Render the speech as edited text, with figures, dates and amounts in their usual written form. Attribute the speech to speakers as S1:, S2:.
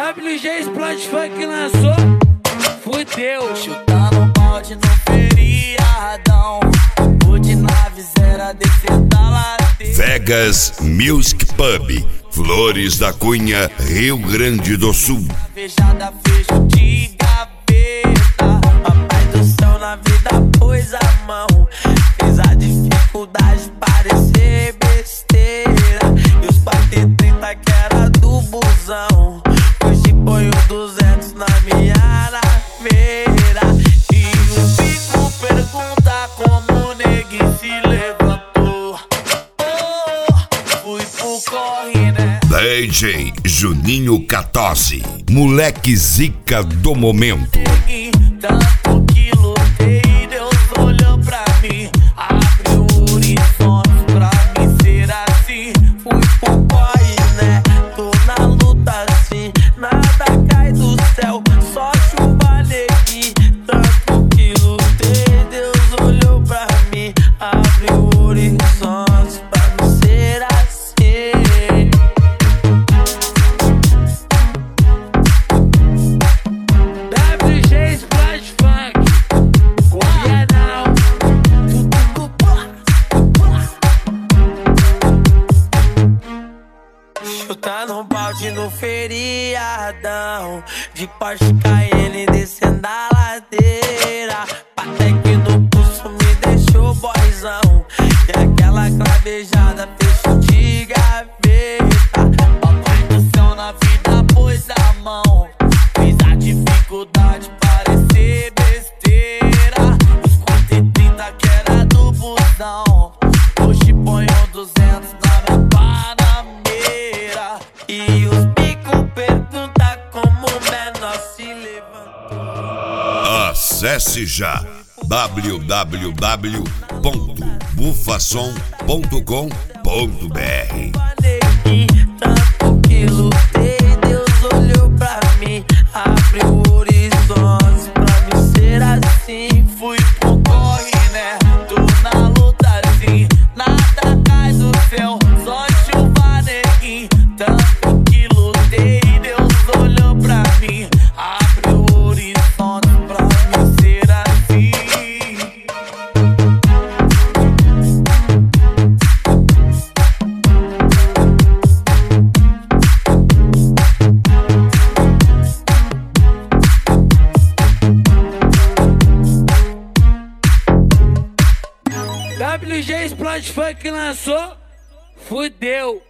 S1: WG Explode Funk lançou, fudeu.
S2: Chutando balde no feriadão, pude nave zero descendo da ladeira.
S3: Vegas Music Pub, Flores da Cunha, Rio Grande do Sul.
S2: Fechada, fecho de gaveta. Papai do céu na vida pôs a mão, fez a dificuldade parecer besteira. E os 430 que era do busão, hoje ponho 200 na minha naveira. E o Pico pergunta como o neguinho se levantou. Oh, fui pro corre, né?
S3: DJ Juninho 14, moleque zica do momento.
S2: Tanto que lutei, Deus olhou pra mim, abriu horizontes pra mim ser assim. Fui pro corre, né? Tô na luta assim, nada cai do céu, só chuva neguinho. Tanto que lutei, Deus olhou pra mim, abriu horizontes pra mim ser assim.
S1: WG Explode Funk, copia não.
S2: Chutando balde no feriadão, de Porsche Cayenne descendo a ladeira. Patek no pulso me deixou boyzão, e aquela cravejada fecho de gaveta. Papai do céu na vida pôs a mão, fiz a dificuldade parecer besteira. Os 430 que era do busão, hoje ponho 200 na minha panameira. E os Pico pergunta como o menor se levantou.
S3: Acesse já www.bufasom.com.br.
S2: Tanto que lutei, Deus olhou pra mim, abriu horizontes pra mim ser assim. Fui pro corre, né? Tô na luta assim, nada cai do céu, só chuva neguinho. Tanto que lutei, Deus olhou pra mim, abriu horizontes pra mim ser assim.
S1: WG Explode Funk lançou, fudeu.